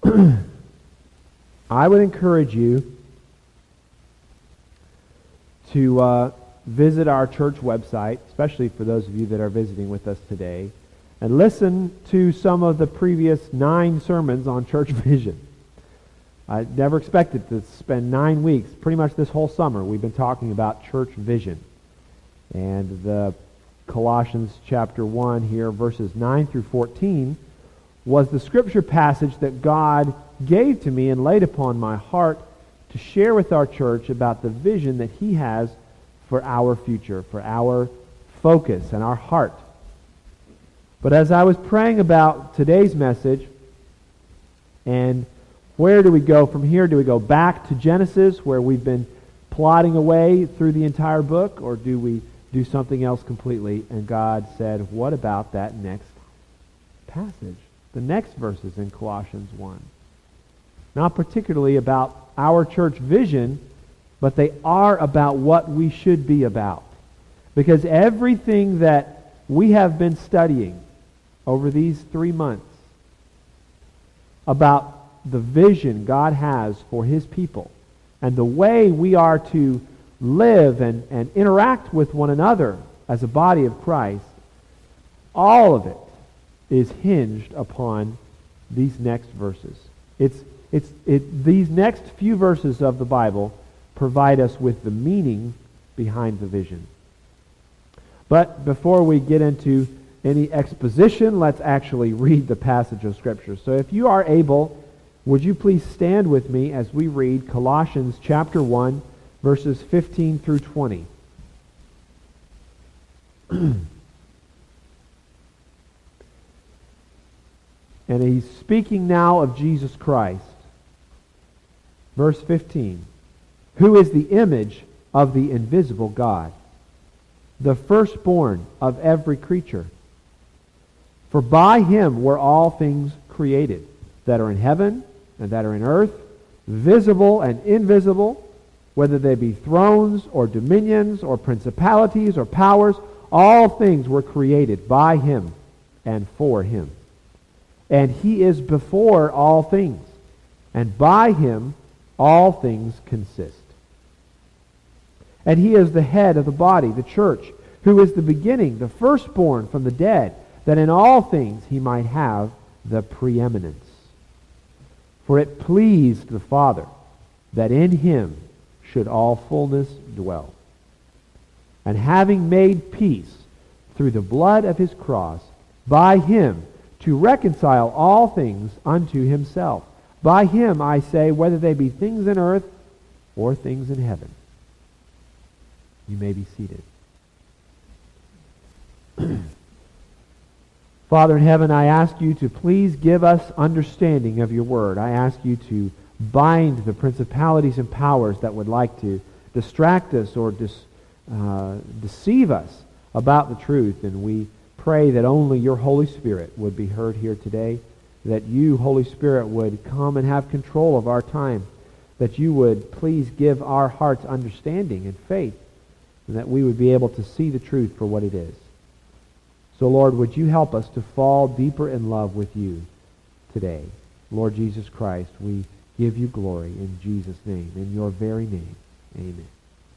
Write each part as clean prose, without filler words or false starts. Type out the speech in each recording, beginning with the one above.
I would encourage you to visit our church website, especially for those of you that are visiting with us today, and listen to some of the previous 9 sermons on church vision. I never expected to spend 9 weeks, pretty much this whole summer, we've been talking about church vision. And the Colossians chapter 1 here, verses 9 through 14, was the scripture passage that God gave to me and laid upon my heart to share with our church about the vision that He has for our future, for our focus and our heart. But as I was praying about today's message, and where do we go from here? Do we go back to Genesis, where we've been plodding away through the entire book, or do we do something else completely? And God said, what about that next passage? The next verses in Colossians 1. Not particularly about our church vision, but they are about what we should be about. Because everything that we have been studying over these 3 months about the vision God has for His people and the way we are to live and interact with one another as a body of Christ, all of it is hinged upon these next verses. These next few verses of the Bible provide us with the meaning behind the vision. But before we get into any exposition, let's actually read the passage of Scripture. So if you are able, would you please stand with me as we read Colossians chapter 1, verses 15 through 20. And he's speaking now of Jesus Christ. Verse 15. Who is the image of the invisible God, the firstborn of every creature. For by Him were all things created, that are in heaven and that are in earth, visible and invisible, whether they be thrones or dominions or principalities or powers, all things were created by Him and for Him. And He is before all things, and by Him all things consist. And He is the head of the body, the church, who is the beginning, the firstborn from the dead, that in all things He might have the preeminence. For it pleased the Father that in Him should all fullness dwell. And having made peace through the blood of His cross, by Him to reconcile all things unto Himself. By Him, I say, whether they be things in earth or things in heaven. You may be seated. Father in heaven, I ask You to please give us understanding of Your word. I ask You to bind the principalities and powers that would like to distract us or deceive us about the truth. And we pray that only Your Holy Spirit would be heard here today, that You, Holy Spirit, would come and have control of our time, that You would please give our hearts understanding and faith, and that we would be able to see the truth for what it is. So, Lord, would You help us to fall deeper in love with You today. Lord Jesus Christ, we give You glory in Jesus' name, in Your very name. Amen.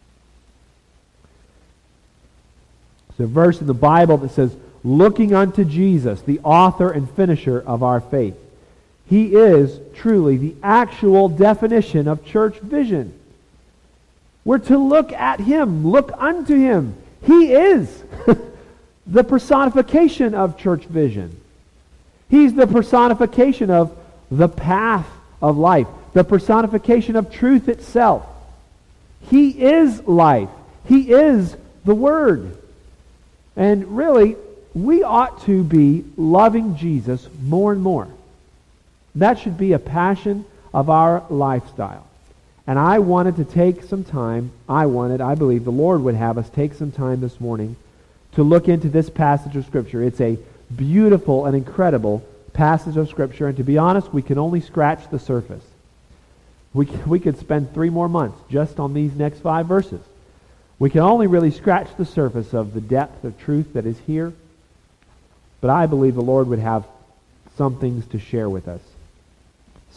It's a verse in the Bible that says, looking unto Jesus, the author and finisher of our faith. He is truly the actual definition of church vision. We're to look at Him, look unto Him. He is the personification of church vision. He's the personification of the path of life, the personification of truth itself. He is life. He is the Word. And really, we ought to be loving Jesus more and more. That should be a passion of our lifestyle. And I wanted to take some time, I believe the Lord would have us take some time this morning to look into this passage of Scripture. It's a beautiful and incredible passage of Scripture, and to be honest, we can only scratch the surface. We could spend 3 more months just on these next 5 verses. We can only really scratch the surface of the depth of truth that is here, but I believe the Lord would have some things to share with us.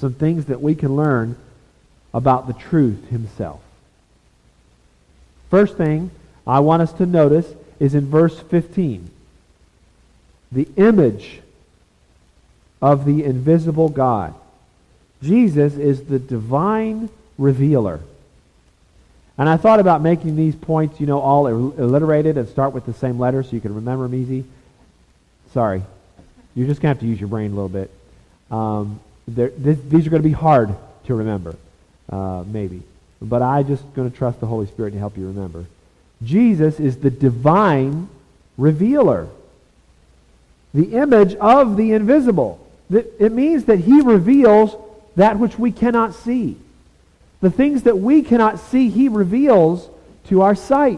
some things that we can learn about the truth himself. First thing I want us to notice is in verse 15. The image of the invisible God. Jesus is the divine revealer. And I thought about making these points, all alliterated and start with the same letter so you can remember them easy. Sorry. You're just going to have to use your brain a little bit. These are going to be hard to remember, maybe. But I'm just going to trust the Holy Spirit to help you remember. Jesus is the divine revealer. The image of the invisible. It means that he reveals that which we cannot see. The things that we cannot see, he reveals to our sight.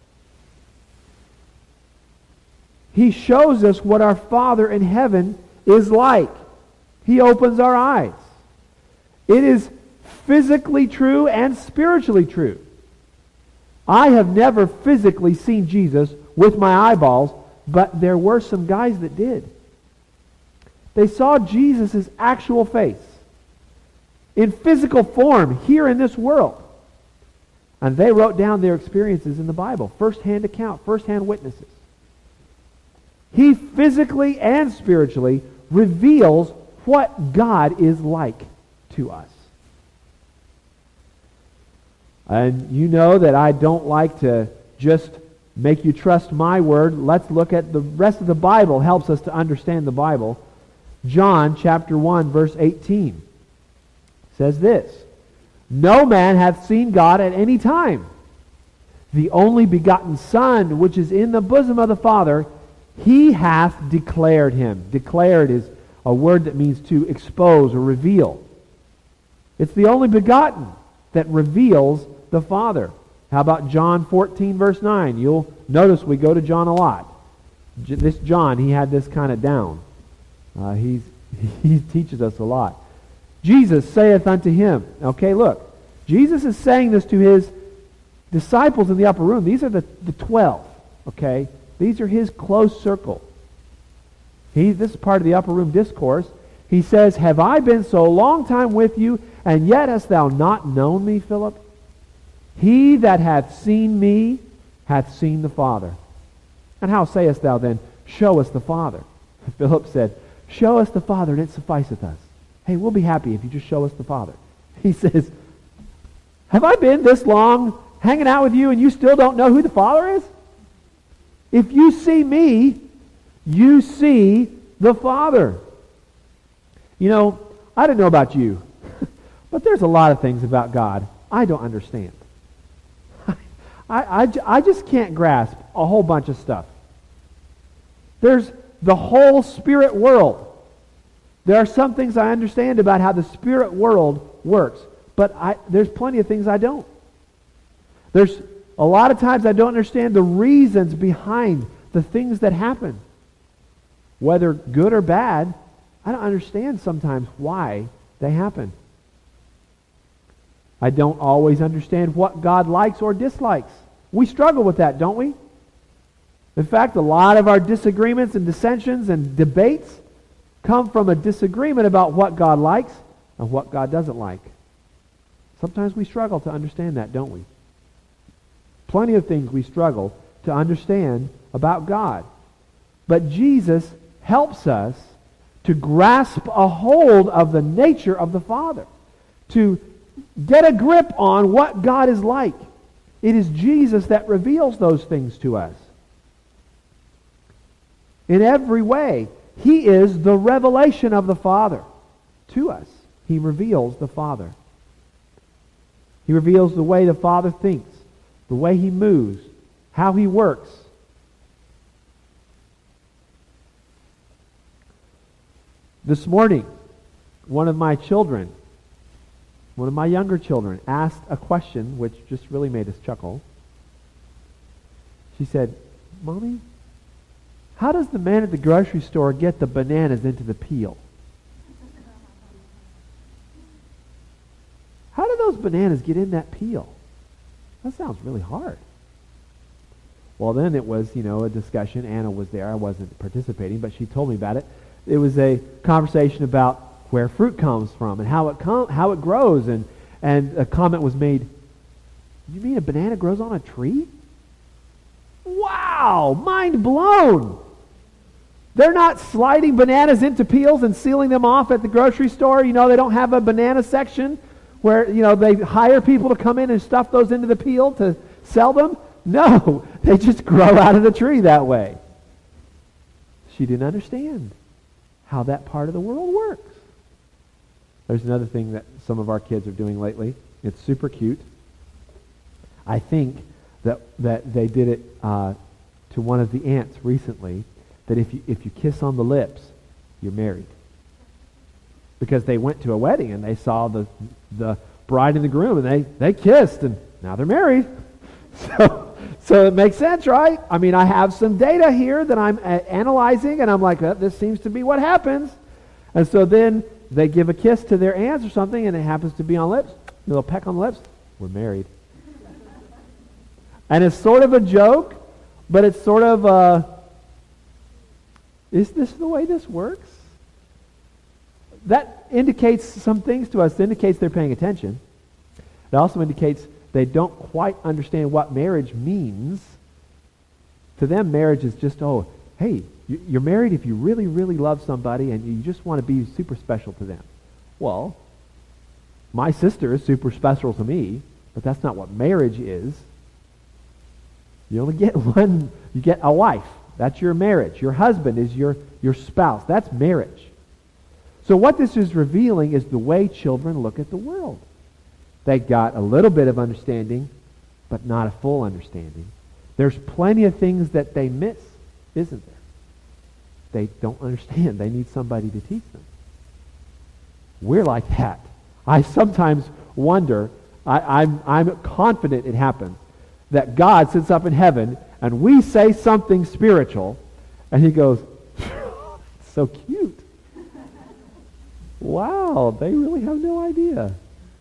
He shows us what our Father in heaven is like. He opens our eyes. It is physically true and spiritually true. I have never physically seen Jesus with my eyeballs, but there were some guys that did. They saw Jesus' actual face in physical form here in this world. And they wrote down their experiences in the Bible. First-hand account, first-hand witnesses. He physically and spiritually reveals what God is like to us. And you know that I don't like to just make you trust my word. Let's look at the rest of the Bible. Helps us to understand the Bible. John chapter 1 verse 18 says this. No man hath seen God at any time. The only begotten Son, which is in the bosom of the Father, he hath declared him. Declared is a word that means to expose or reveal. It's the only begotten that reveals the Father. How about John 14 verse 9? You'll notice we go to John a lot. This John, he had this kind of down. He teaches us a lot. Jesus saith unto him. Okay, look. Jesus is saying this to his disciples in the upper room. These are the 12. Okay? These are his close circle. This is part of the upper room discourse. He says, have I been so long time with you, and yet hast thou not known me, Philip? He that hath seen me hath seen the Father. And how sayest thou then, show us the Father? Philip said, show us the Father, and it sufficeth us. Hey, we'll be happy if you just show us the Father. He says, have I been this long hanging out with you and you still don't know who the Father is? If you see me, you see the Father. I don't know about you, but there's a lot of things about God I don't understand. I just can't grasp a whole bunch of stuff. There's the whole spirit world. There are some things I understand about how the spirit world works, but there's plenty of things I don't. There's a lot of times I don't understand the reasons behind the things that happen. Whether good or bad, I don't understand sometimes why they happen. I don't always understand what God likes or dislikes. We struggle with that, don't we? In fact, a lot of our disagreements and dissensions and debates come from a disagreement about what God likes and what God doesn't like. Sometimes we struggle to understand that, don't we? Plenty of things we struggle to understand about God. But Jesus helps us to grasp a hold of the nature of the Father, to get a grip on what God is like. It is Jesus that reveals those things to us. In every way, he is the revelation of the Father to us. He reveals the Father. He reveals the way the Father thinks, the way he moves, how he works. This morning, one of my younger children, asked a question which just really made us chuckle. She said, Mommy, how does the man at the grocery store get the bananas into the peel? How do those bananas get in that peel? That sounds really hard. Well, then it was, a discussion. Anna was there. I wasn't participating, but she told me about it. It was a conversation about where fruit comes from and how it grows. And a comment was made, you mean a banana grows on a tree? Wow, mind blown. They're not sliding bananas into peels and sealing them off at the grocery store. They don't have a banana section where, they hire people to come in and stuff those into the peel to sell them. No, they just grow out of the tree that way. She didn't understand how that part of the world works. There's another thing that some of our kids are doing lately. It's super cute. I think that they did it to one of the aunts recently, that if you kiss on the lips, you're married. Because they went to a wedding and they saw the bride and the groom and they kissed and now they're married. So it makes sense, right? I mean, I have some data here that I'm analyzing and I'm like, this seems to be what happens. And so then they give a kiss to their aunts or something and it happens to be on lips. A little peck on the lips. We're married. And it's sort of a joke, but it's sort of is this the way this works? That indicates some things to us. It indicates they're paying attention. It also indicates they don't quite understand what marriage means. To them, marriage is just, hey, you're married if you really, really love somebody and you just want to be super special to them. Well, my sister is super special to me, but that's not what marriage is. You only get one. You get a wife. That's your marriage. Your husband is your spouse. That's marriage. So what this is revealing is the way children look at the world. They got a little bit of understanding, but not a full understanding. There's plenty of things that they miss, isn't there? They don't understand. They need somebody to teach them. We're like that. I sometimes wonder, I'm confident it happens, that God sits up in heaven and we say something spiritual and he goes, so cute. Wow, they really have no idea.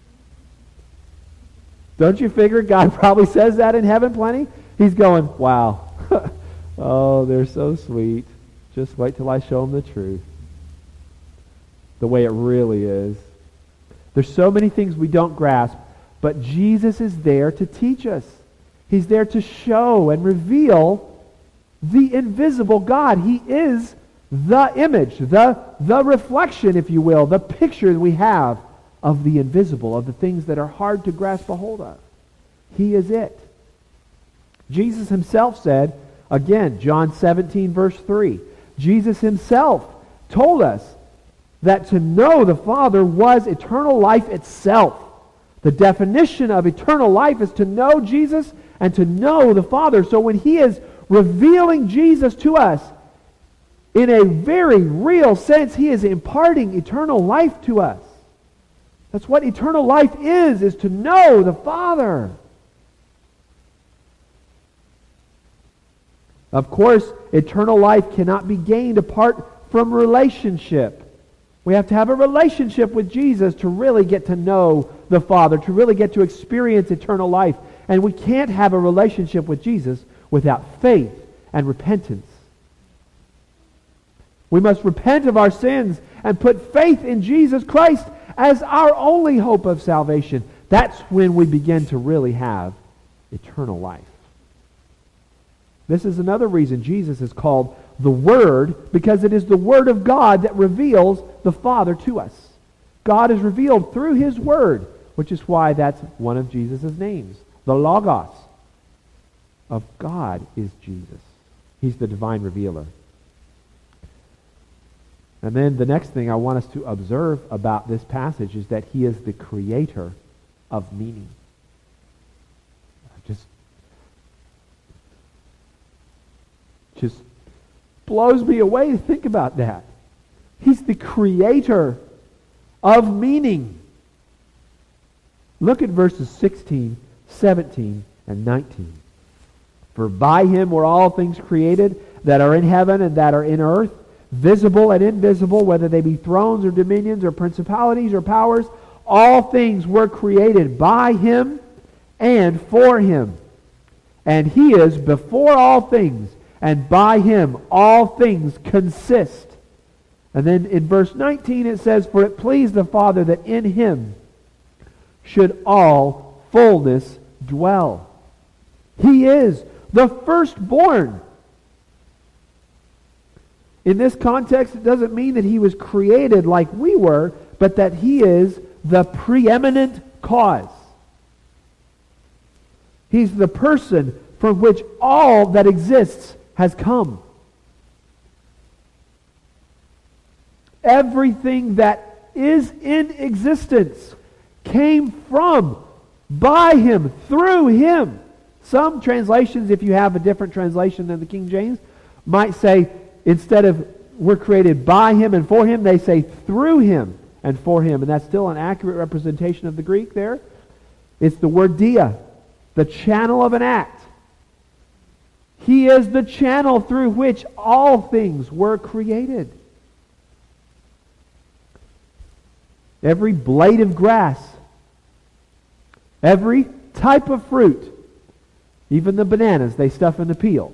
Don't you figure God probably says that in heaven plenty? He's going, wow. Oh, they're so sweet. Just wait till I show them the truth. The way it really is. There's so many things we don't grasp, but Jesus is there to teach us. He's there to show and reveal the invisible God. He is the image, the reflection, if you will, the picture that we have of the invisible, of the things that are hard to grasp a hold of. He is it. Jesus himself said, again, John 17, verse 3, Jesus himself told us that to know the Father was eternal life itself. The definition of eternal life is to know Jesus and to know the Father. So when he is revealing Jesus to us, in a very real sense, he is imparting eternal life to us. That's what eternal life is to know the Father. Of course, eternal life cannot be gained apart from relationship. We have to have a relationship with Jesus to really get to know the Father, to really get to experience eternal life. And we can't have a relationship with Jesus without faith and repentance. We must repent of our sins and put faith in Jesus Christ as our only hope of salvation. That's when we begin to really have eternal life. This is another reason Jesus is called the Word, because it is the Word of God that reveals the Father to us. God is revealed through His Word, which is why that's one of Jesus' names. The Logos of God is Jesus. He's the divine revealer. And then the next thing I want us to observe about this passage is that He is the creator of meaning. Just blows me away to think about that. He's the creator of meaning. Look at verses 16, 17, and 19. For by Him were all things created that are in heaven and that are in earth, visible and invisible, whether they be thrones or dominions or principalities or powers. All things were created by Him and for Him. And He is before all things, and by Him all things consist. And then in verse 19 it says, "For it pleased the Father that in him should all fullness dwell." He is the firstborn. In this context, it doesn't mean that he was created like we were, but that he is the preeminent cause. He's the person from which all that exists has come. Everything that is in existence came from, by him, through him. Some translations, if you have a different translation than the King James, might say, instead of we're created by him and for him, they say through him and for him. And that's still an accurate representation of the Greek there. It's the word dia, the channel of an act. He is the channel through which all things were created. Every blade of grass, every type of fruit, even the bananas they stuff in the peel.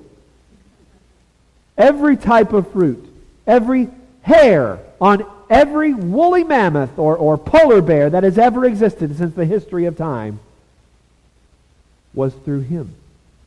Every type of fruit, every hair on every woolly mammoth or polar bear that has ever existed since the history of time was through him.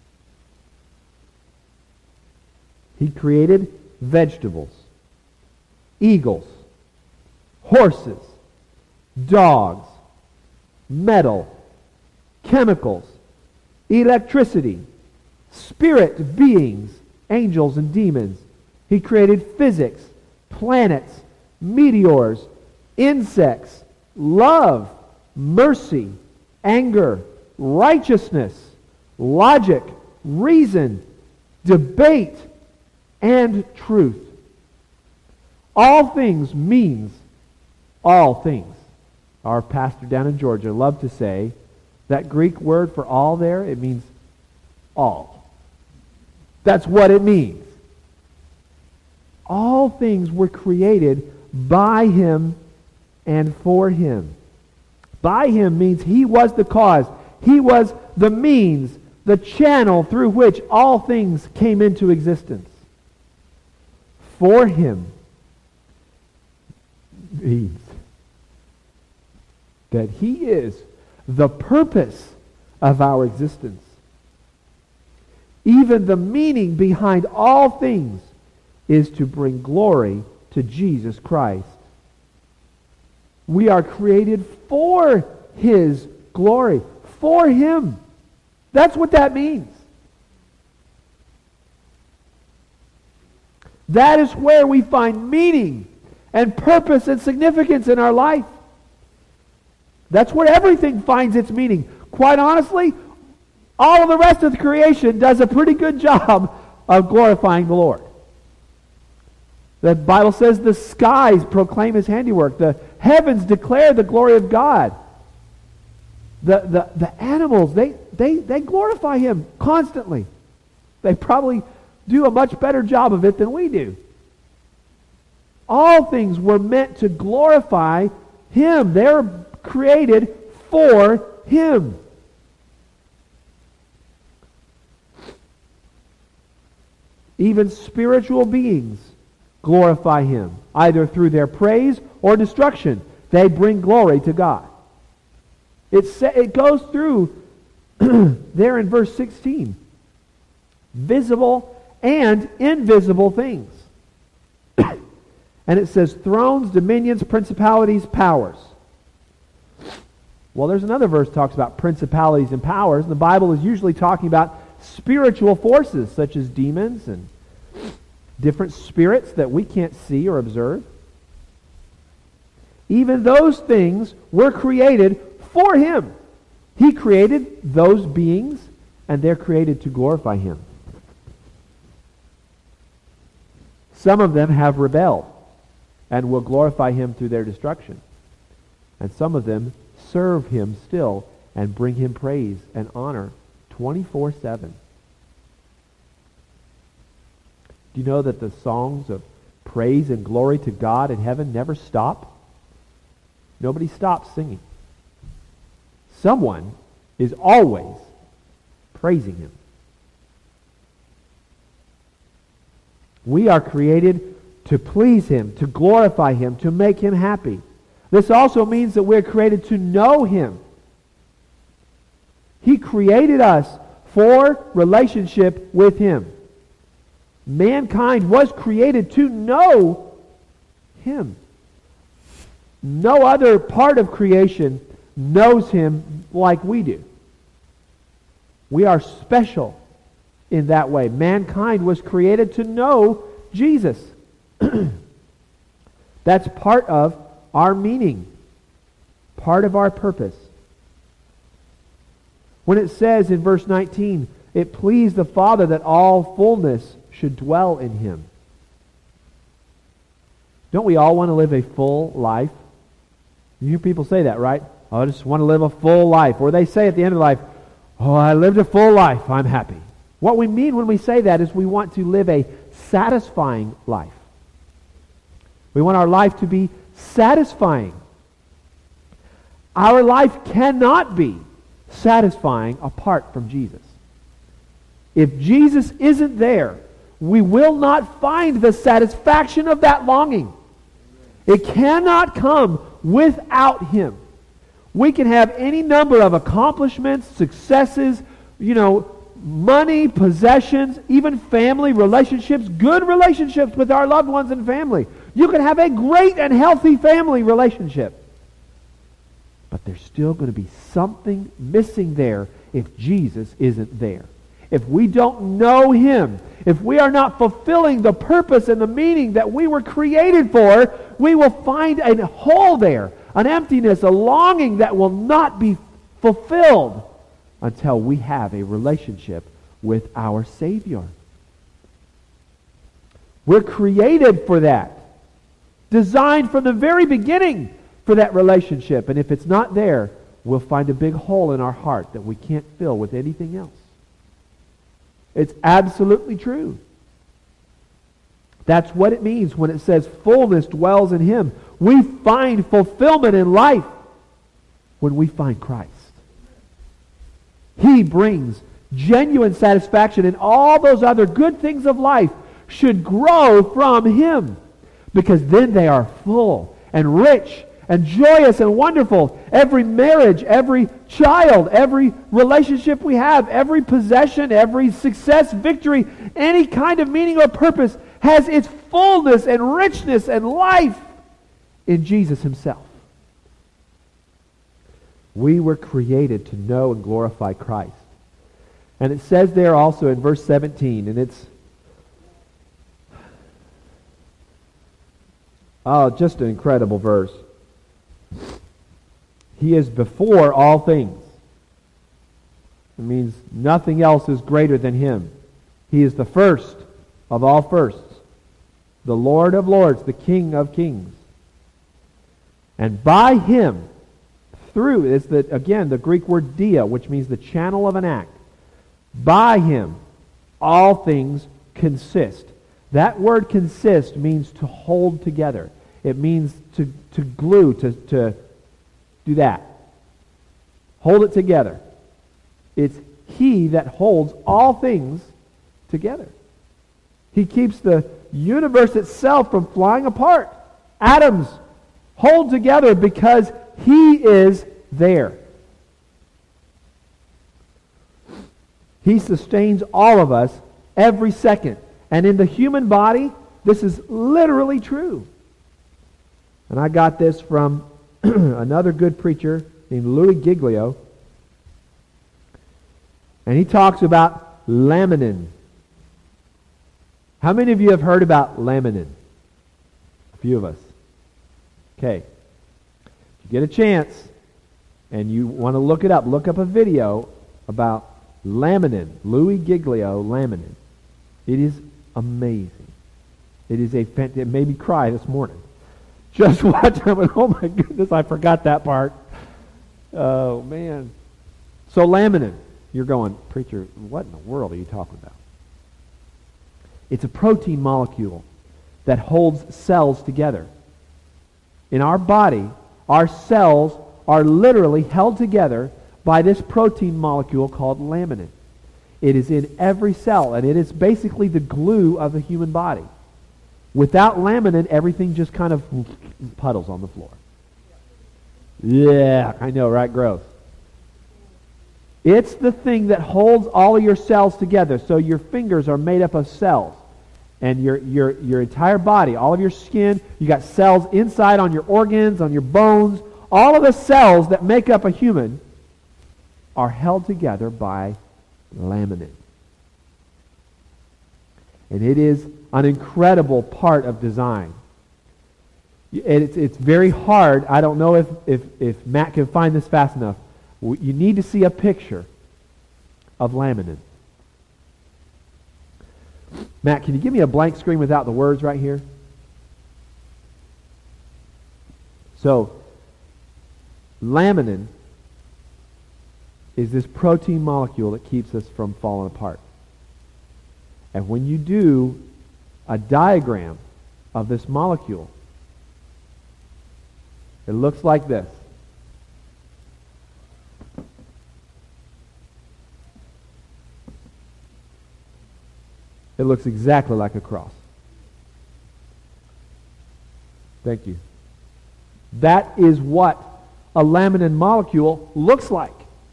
He created vegetables, eagles, horses, dogs, metal, chemicals, electricity, spirit beings, angels and demons. He created physics, planets, meteors, insects, love, mercy, anger, righteousness, logic, reason, debate, and truth. All things means all things. Our pastor down in Georgia loved to say that Greek word for all there, it means all. That's what it means. All things were created by him and for him. By him means he was the cause. He was the means, the channel through which all things came into existence. For him means that he is the purpose of our existence. Even the meaning behind all things is to bring glory to Jesus Christ. We are created for his glory, for him. That's what that means. That is where we find meaning and purpose and significance in our life. That's where everything finds its meaning. Quite honestly, all of the rest of the creation does a pretty good job of glorifying the Lord. The Bible says the skies proclaim his handiwork. The heavens declare the glory of God. The animals, they glorify him constantly. They probably do a much better job of it than we do. All things were meant to glorify him. They're created for him. Even spiritual beings glorify him, either through their praise or destruction. They bring glory to God. It goes through there in verse 16. Visible and invisible things. And it says thrones, dominions, principalities, powers. Well, there's another verse that talks about principalities and powers. And the Bible is usually talking about spiritual forces such as demons and different spirits that we can't see or observe. Even those things were created for him. He created those beings, and they're created to glorify him. Some of them have rebelled and will glorify him through their destruction. And some of them serve him still and bring him praise and honor 24/7. Do you know that the songs of praise and glory to God in heaven never stop? Nobody stops singing. Someone is always praising him. We are created to please Him, to glorify Him, to make Him happy. This also means that we're created to know Him. He created us for relationship with Him. Mankind was created to know Him. No other part of creation knows Him like we do. We are special in that way. Mankind was created to know Jesus. That's part of our meaning, part of our purpose. When it says in verse 19, it pleased the Father that all fullness should dwell in Him. Don't we all want to live a full life? You hear people say that, right? Oh, I just want to live a full life. Or they say at the end of life, oh, I lived a full life, I'm happy. What we mean when we say that is we want to live a satisfying life. We want our life to be satisfying. Our life cannot be satisfying apart from Jesus. If Jesus isn't there, we will not find the satisfaction of that longing. It cannot come without Him. We can have any number of accomplishments, successes, money, possessions, even family relationships, good relationships with our loved ones and family. You can have a great and healthy family relationship. But there's still going to be something missing there if Jesus isn't there. If we don't know Him, if we are not fulfilling the purpose and the meaning that we were created for, we will find a hole there, an emptiness, a longing that will not be fulfilled until we have a relationship with our Savior. We're created for that. Designed from the very beginning for that relationship. And if it's not there, we'll find a big hole in our heart that we can't fill with anything else. It's absolutely true. That's what it means when it says fullness dwells in Him. We find fulfillment in life when we find Christ. He brings genuine satisfaction, and all those other good things of life should grow from Him, because then they are full and rich and joyous and wonderful. Every marriage, every child, every relationship we have, every possession, every success, victory, any kind of meaning or purpose has its fullness and richness and life in Jesus Himself. We were created to know and glorify Christ. And it says there also in verse 17, and it's just an incredible verse. He is before all things. It means nothing else is greater than Him. He is the first of all firsts, the Lord of lords, the King of kings. And by Him, through, is the Greek word dia, which means the channel of an act. By Him, all things consist. That word consist means to hold together. It means to glue, to do that. Hold it together. It's He that holds all things together. He keeps the universe itself from flying apart. Atoms hold together because He is there. He sustains all of us every second. And in the human body, this is literally true. And I got this from another good preacher named Louis Giglio. And he talks about laminin. How many of you have heard about laminin? A few of us. Okay. If you get a chance and you want to look it up, look up a video about laminin. Louis Giglio laminin. It is amazing. It is it made me cry this morning. Just watch it. Oh my goodness, I forgot that part. Oh man. So laminin. You're going, preacher, what in the world are you talking about? It's a protein molecule that holds cells together. In our body, our cells are literally held together by this protein molecule called laminin. It is in every cell, and it is basically the glue of the human body. Without laminin, everything just kind of puddles on the floor. Yeah, I know, right? Gross. It's the thing that holds all of your cells together. So your fingers are made up of cells. And your entire body, all of your skin, you got cells inside on your organs, on your bones. All of the cells that make up a human are held together by laminin. And it is an incredible part of design. It's very hard. I don't know if Matt can find this fast enough. You need to see a picture of laminin. Matt, can you give me a blank screen without the words right here? So, laminin is this protein molecule that keeps us from falling apart. And when you do a diagram of this molecule, it looks like this. It looks exactly like a cross. Thank you. That is what a laminin molecule looks like.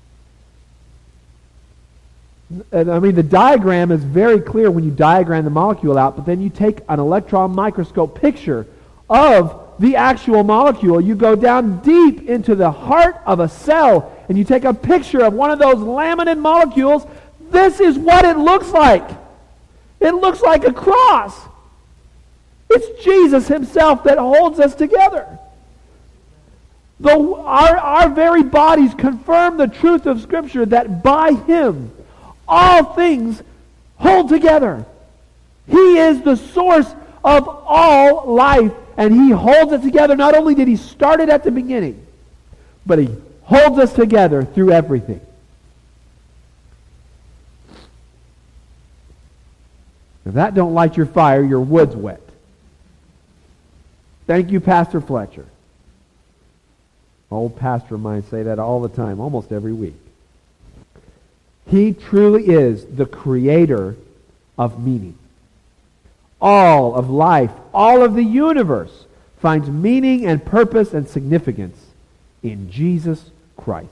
And I mean, the diagram is very clear when you diagram the molecule out, but then you take an electron microscope picture of the actual molecule. You go down deep into the heart of a cell, and you take a picture of one of those laminin molecules. This is what it looks like. It looks like a cross. It's Jesus himself that holds us together. Though our very bodies confirm the truth of Scripture that by him all things hold together. He is the source of all life, and he holds it together. Not only did he start it at the beginning, but he holds us together through everything. If that don't light your fire, your wood's wet. Thank you, Pastor Fletcher. Old pastor of mine say that all the time, almost every week. He truly is the creator of meaning. All of life, all of the universe finds meaning and purpose and significance in Jesus Christ.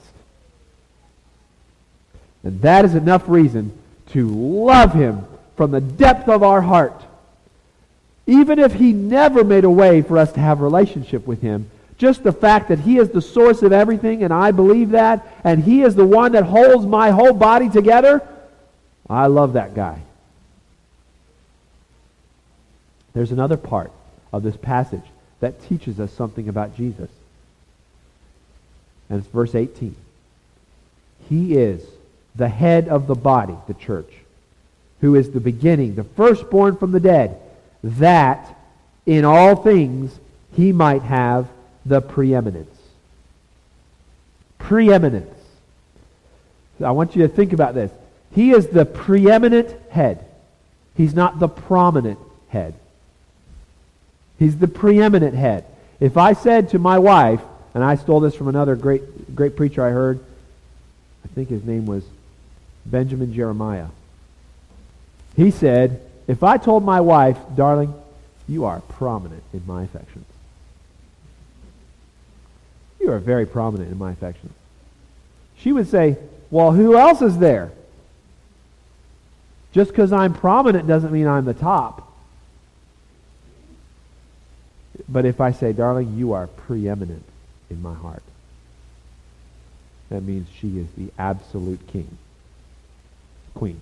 And that is enough reason to love him from the depth of our heart. Even if he never made a way for us to have a relationship with him, just the fact that he is the source of everything, and I believe that, and he is the one that holds my whole body together, I love that guy. There's another part of this passage that teaches us something about Jesus. And it's verse 18. He is the head of the body, the church, who is the beginning, the firstborn from the dead, that in all things he might have the preeminence. Preeminence. I want you to think about this. He is the preeminent head. He's not the prominent head. He's the preeminent head. If I said to my wife, and I stole this from another great preacher I heard, I think his name was Benjamin Jeremiah. He said, if I told my wife, darling, you are prominent in my affections. You are very prominent in my affections. She would say, well, who else is there? Just because I'm prominent doesn't mean I'm the top. But if I say, darling, you are preeminent in my heart, that means she is the absolute queen.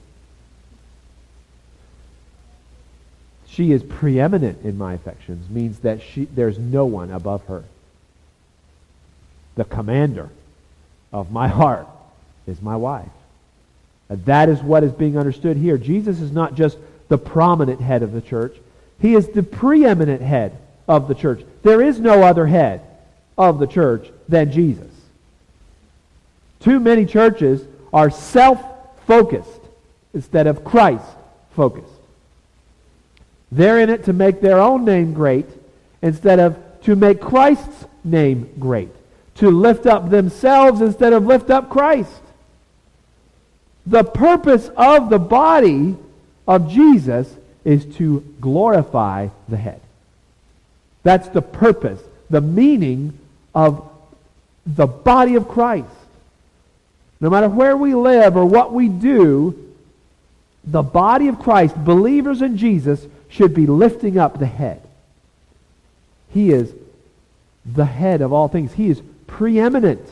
She is preeminent in my affections means that there's no one above her. The commander of my heart is my wife. And that is what is being understood here. Jesus is not just the prominent head of the church. He is the preeminent head of the church. There is no other head of the church than Jesus. Too many churches are self-focused instead of Christ-focused. They're in it to make their own name great instead of to make Christ's name great. To lift up themselves instead of lift up Christ. The purpose of the body of Jesus is to glorify the head. That's the purpose, the meaning of the body of Christ. No matter where we live or what we do, the body of Christ, believers in Jesus, should be lifting up the head. He is the head of all things. He is preeminent.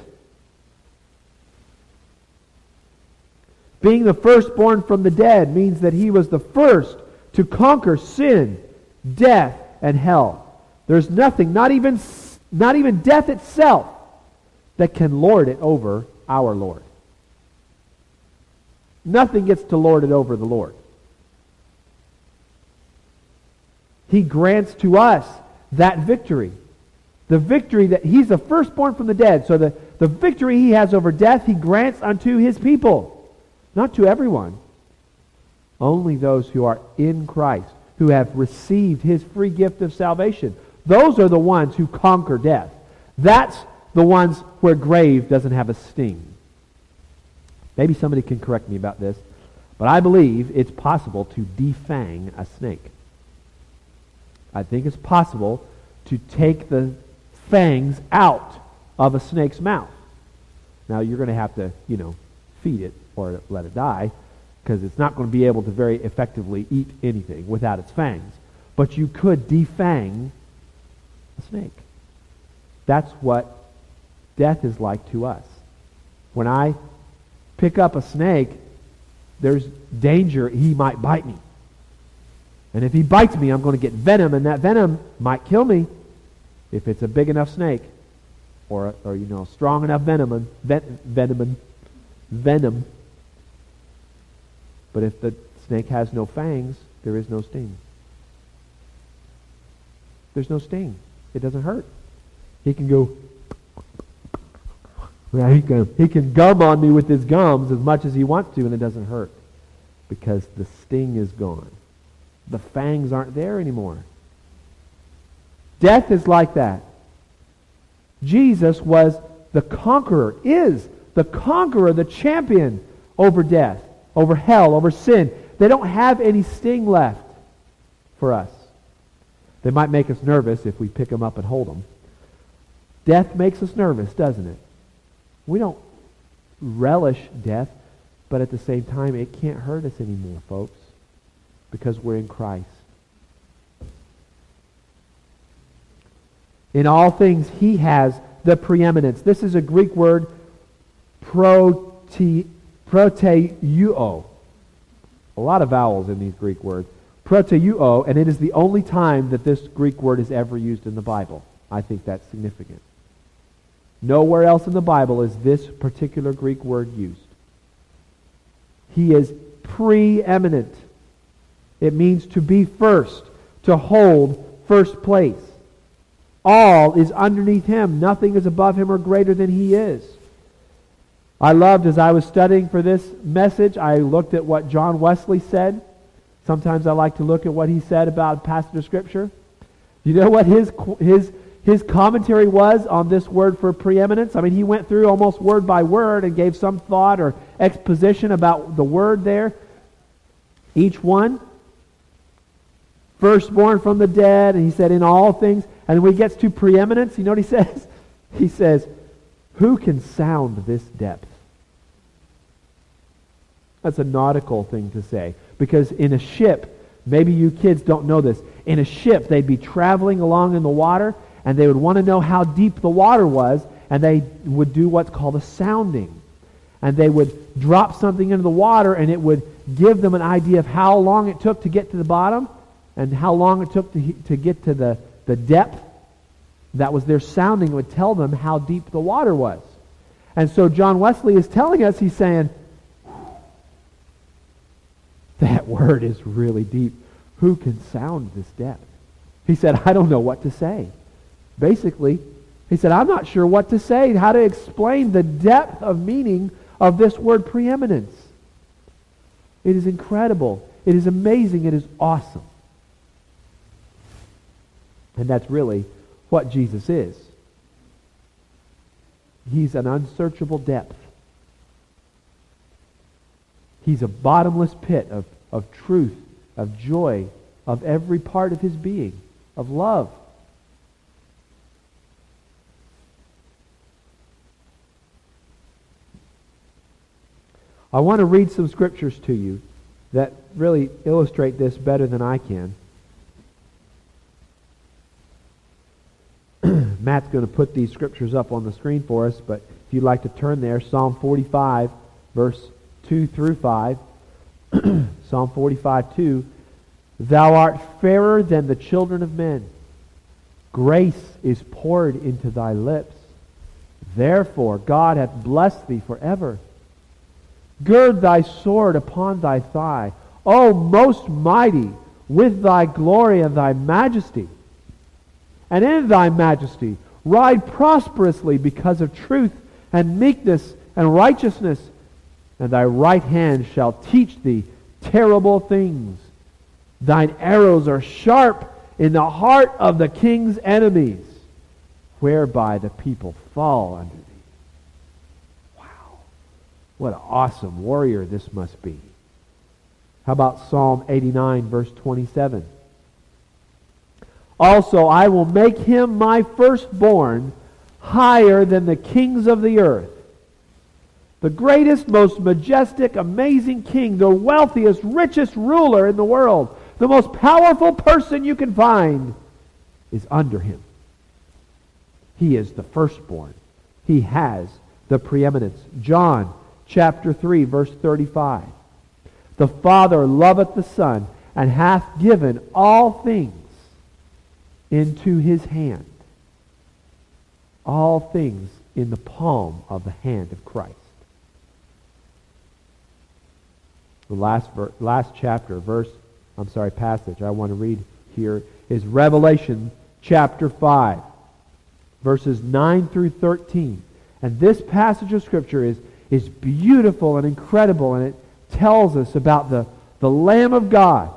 Being the firstborn from the dead means that he was the first to conquer sin, death, and hell. There's nothing, not even death itself, that can lord it over our Lord. Nothing gets to lord it over the Lord. He grants to us that victory. The victory that he's the firstborn from the dead. So the victory he has over death, he grants unto his people. Not to everyone. Only those who are in Christ, who have received his free gift of salvation. Those are the ones who conquer death. That's the ones where grave doesn't have a sting. Maybe somebody can correct me about this, but I believe it's possible to defang a snake. I think it's possible to take the fangs out of a snake's mouth. Now you're going to have to, feed it or let it die, because it's not going to be able to very effectively eat anything without its fangs. But you could defang a snake. That's what death is like to us. When I pick up a snake, there's danger he might bite me. And if he bites me, I'm going to get venom, and that venom might kill me if it's a big enough snake or strong enough venom. But if the snake has no fangs, there is no sting. There's no sting. It doesn't hurt. He can go, he can gum on me with his gums as much as he wants to, and it doesn't hurt because the sting is gone. The fangs aren't there anymore. Death is like that. Jesus was the conqueror, is the conqueror, the champion over death, over hell, over sin. They don't have any sting left for us. They might make us nervous if we pick them up and hold them. Death makes us nervous, doesn't it? We don't relish death, but at the same time, it can't hurt us anymore, folks, because we're in Christ. In all things, he has the preeminence. This is a Greek word, proteuo. A lot of vowels in these Greek words. Proteuo, and it is the only time that this Greek word is ever used in the Bible. I think that's significant. Nowhere else in the Bible is this particular Greek word used. He is preeminent. It means to be first, to hold first place. All is underneath him. Nothing is above him or greater than he is. I loved, as I was studying for this message, I looked at what John Wesley said. Sometimes I like to look at what he said about a passage of Scripture. You know what his commentary was on this word for preeminence? I mean, he went through almost word by word and gave some thought or exposition about the word there. Each one. Firstborn from the dead, and he said, in all things. And when he gets to preeminence, you know what he says? He says, who can sound this depth? That's a nautical thing to say. Because in a ship, maybe you kids don't know this, in a ship they'd be traveling along in the water, and they would want to know how deep the water was, and they would do what's called a sounding. And they would drop something into the water, and it would give them an idea of how long it took to get to the bottom, and how long it took to get to the depth. That was their sounding. It would tell them how deep the water was. And so John Wesley is telling us, he's saying, that word is really deep. Who can sound this depth? He said, I don't know what to say. Basically, he said, I'm not sure what to say, how to explain the depth of meaning of this word preeminence. It is incredible. It is amazing. It is awesome. And that's really what Jesus is. He's an unsearchable depth. He's a bottomless pit of truth, of joy, of every part of his being, of love. I want to read some scriptures to you that really illustrate this better than I can. Matt's going to put these scriptures up on the screen for us, but if you'd like to turn there, Psalm 45, verse 2 through 5. Psalm 45, 2. Thou art fairer than the children of men. Grace is poured into thy lips. Therefore God hath blessed thee forever. Gird thy sword upon thy thigh, O most mighty, with thy glory and thy majesty. And in thy majesty ride prosperously because of truth and meekness and righteousness. And thy right hand shall teach thee terrible things. Thine arrows are sharp in the heart of the king's enemies, whereby the people fall under thee. Wow. What an awesome warrior this must be. How about Psalm 89, verse 27? Also, I will make him my firstborn higher than the kings of the earth. The greatest, most majestic, amazing king, the wealthiest, richest ruler in the world, the most powerful person you can find, is under him. He is the firstborn. He has the preeminence. John chapter 3, verse 35. The Father loveth the Son, and hath given all things into his hand. All things in the palm of the hand of Christ. The last passage I want to read here is Revelation chapter 5, verses 9 through 13. And this passage of Scripture is beautiful and incredible, and it tells us about the Lamb of God.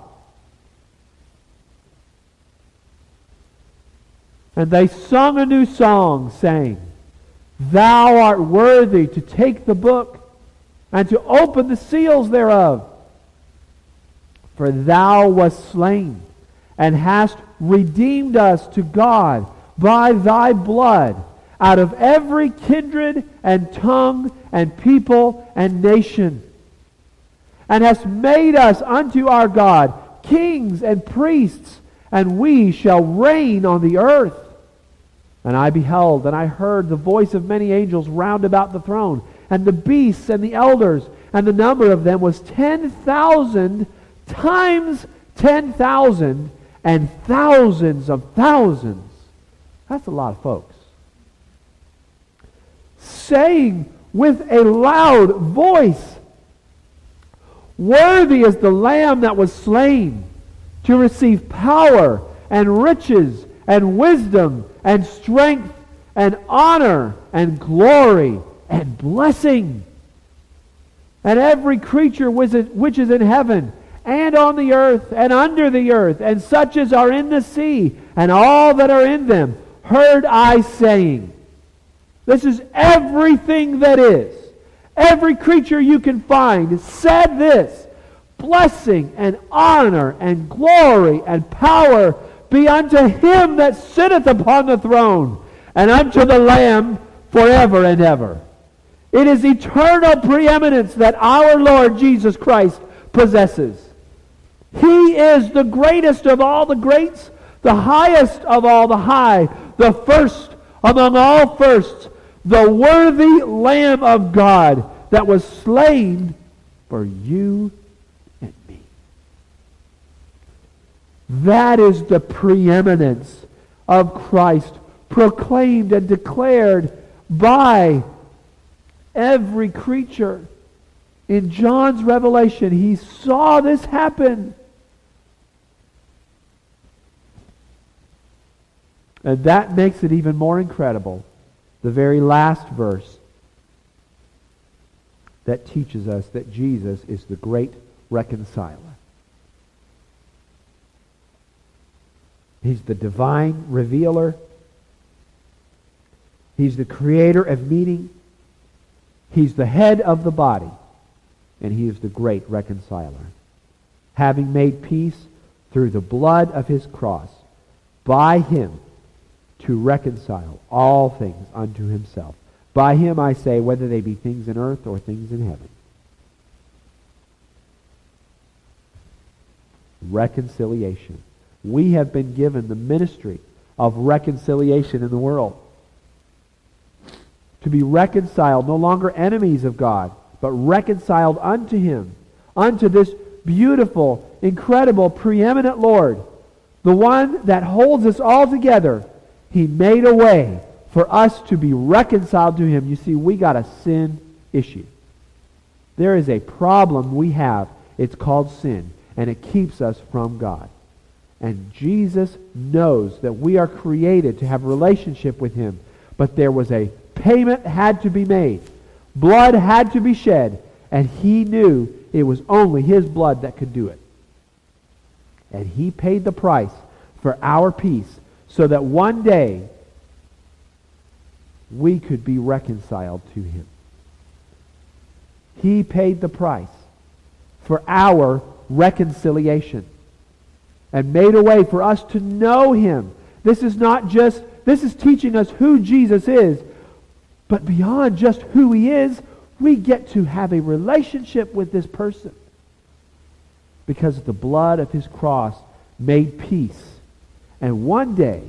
And they sung a new song, saying, Thou art worthy to take the book and to open the seals thereof. For thou wast slain, and hast redeemed us to God by thy blood out of every kindred and tongue and people and nation, and hast made us unto our God kings and priests, and we shall reign on the earth. And I beheld, and I heard the voice of many angels round about the throne, and the beasts and the elders, and the number of them was 10,000 times 10,000, and thousands of thousands. That's a lot of folks. Saying with a loud voice, Worthy is the Lamb that was slain to receive power and riches and wisdom and strength and honor and glory and blessing. And every creature which is in heaven and on the earth and under the earth, and such as are in the sea, and all that are in them, heard I saying. This is everything that is. Every creature you can find said this: Blessing and honor and glory and power be unto him that sitteth upon the throne, and unto the Lamb forever and ever. It is eternal preeminence that our Lord Jesus Christ possesses. He is the greatest of all the greats, the highest of all the high, the first among all firsts, the worthy Lamb of God that was slain for you and me. That is the preeminence of Christ, proclaimed and declared by every creature. In John's revelation, he saw this happen. And that makes it even more incredible. The very last verse that teaches us that Jesus is the great reconciler. He's the divine revealer. He's the creator of meaning. He's the head of the body. And he is the great reconciler. Having made peace through the blood of his cross, by him, to reconcile all things unto himself. By him, I say, whether they be things in earth or things in heaven. Reconciliation. We have been given the ministry of reconciliation in the world. To be reconciled, no longer enemies of God, but reconciled unto him, unto this beautiful, incredible, preeminent Lord, the one that holds us all together. He made a way for us to be reconciled to him. You see, we got a sin issue. There is a problem we have. It's called sin, and it keeps us from God. And Jesus knows that we are created to have a relationship with him, but there was a payment had to be made. Blood had to be shed, and he knew it was only his blood that could do it. And he paid the price for our peace so that one day we could be reconciled to him. He paid the price for our reconciliation and made a way for us to know him. This is teaching us who Jesus is, but beyond just who he is, we get to have a relationship with this person. Because the blood of his cross made peace. And one day,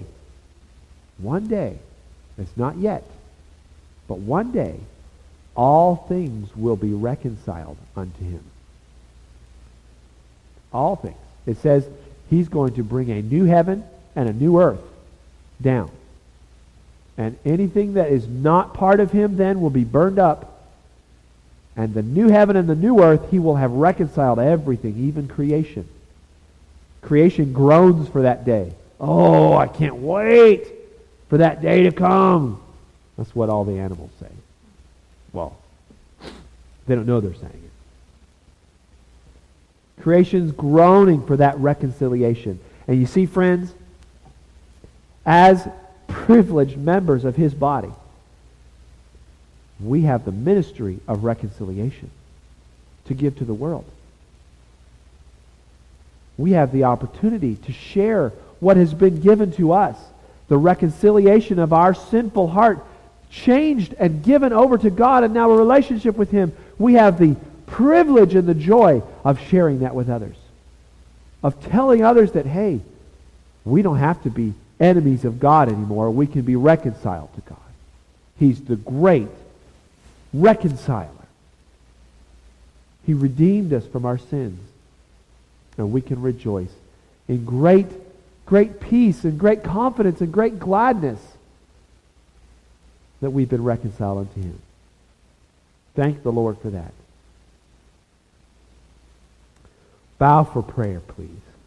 it's not yet, but one day, all things will be reconciled unto him. All things. It says he's going to bring a new heaven and a new earth down. And anything that is not part of him then will be burned up. And the new heaven and the new earth, he will have reconciled everything, even creation. Creation groans for that day. Oh, I can't wait for that day to come. That's what all the animals say. Well, they don't know they're saying it. Creation's groaning for that reconciliation. And you see, friends, as privileged members of his body, we have the ministry of reconciliation to give to the world. We have the opportunity to share what has been given to us, the reconciliation of our sinful heart, changed and given over to God, and now a relationship with him. We have the privilege and the joy of sharing that with others, of telling others that, hey, we don't have to be enemies of God anymore. We can be reconciled to God. He's the great reconciler. He redeemed us from our sins, and we can rejoice in great peace and great confidence and great gladness that we've been reconciled unto him. Thank the Lord for that. Bow for prayer, please.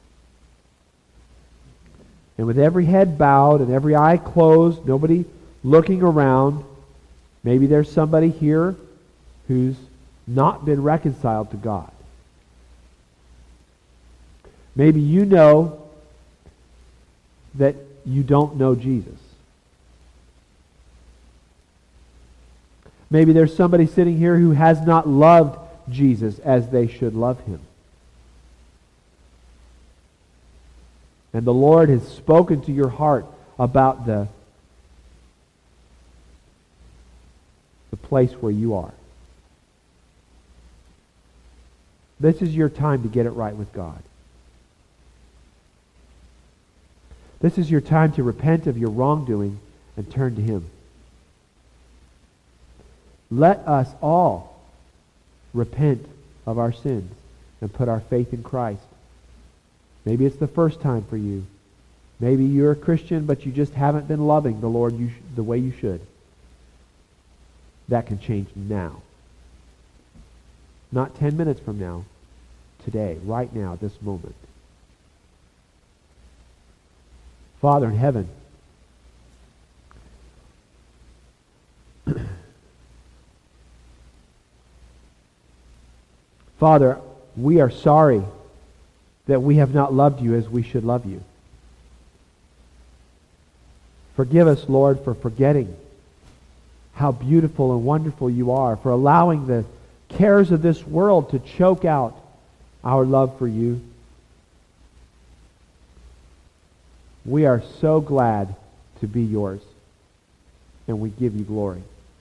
And with every head bowed and every eye closed, nobody looking around, maybe there's somebody here who's not been reconciled to God. Maybe you know that you don't know Jesus. Maybe there's somebody sitting here who has not loved Jesus as they should love him. And the Lord has spoken to your heart about the place where you are. This is your time to get it right with God. This is your time to repent of your wrongdoing and turn to him. Let us all repent of our sins and put our faith in Christ. Maybe it's the first time for you. Maybe you're a Christian, but you just haven't been loving the Lord the way you should. That can change now. Not 10 minutes from now. Today, right now, at this moment. Father in heaven, Father, we are sorry that we have not loved you as we should love you. Forgive us, Lord, for forgetting how beautiful and wonderful you are, for allowing the cares of this world to choke out our love for you. We are so glad to be yours, and we give you glory.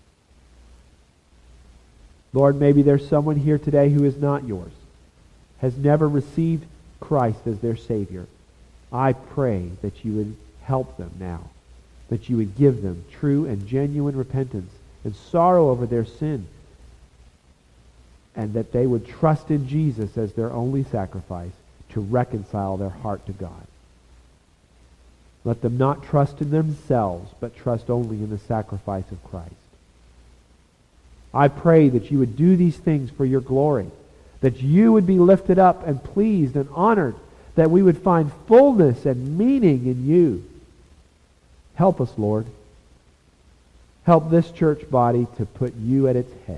Lord, maybe there's someone here today who is not yours, has never received Christ as their Savior. I pray that you would help them now, that you would give them true and genuine repentance and sorrow over their sin, and that they would trust in Jesus as their only sacrifice to reconcile their heart to God. Let them not trust in themselves, but trust only in the sacrifice of Christ. I pray that you would do these things for your glory, that you would be lifted up and pleased and honored, that we would find fullness and meaning in you. Help us, Lord. Help this church body to put you at its head,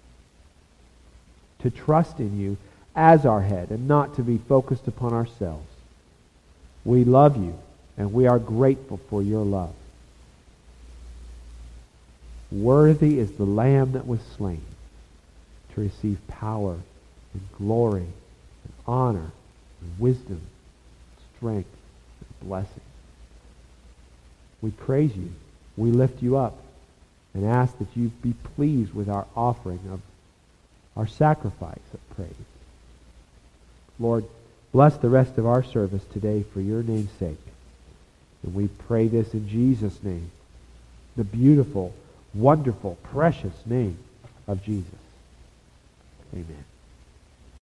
to trust in you as our head and not to be focused upon ourselves. We love you, and we are grateful for your love. Worthy is the Lamb that was slain to receive power and glory and honor and wisdom, strength and blessing. We praise you. We lift you up and ask that you be pleased with our offering of our sacrifice of praise. Lord, bless the rest of our service today for your name's sake. And we pray this in Jesus' name, the beautiful, wonderful, precious name of Jesus. Amen.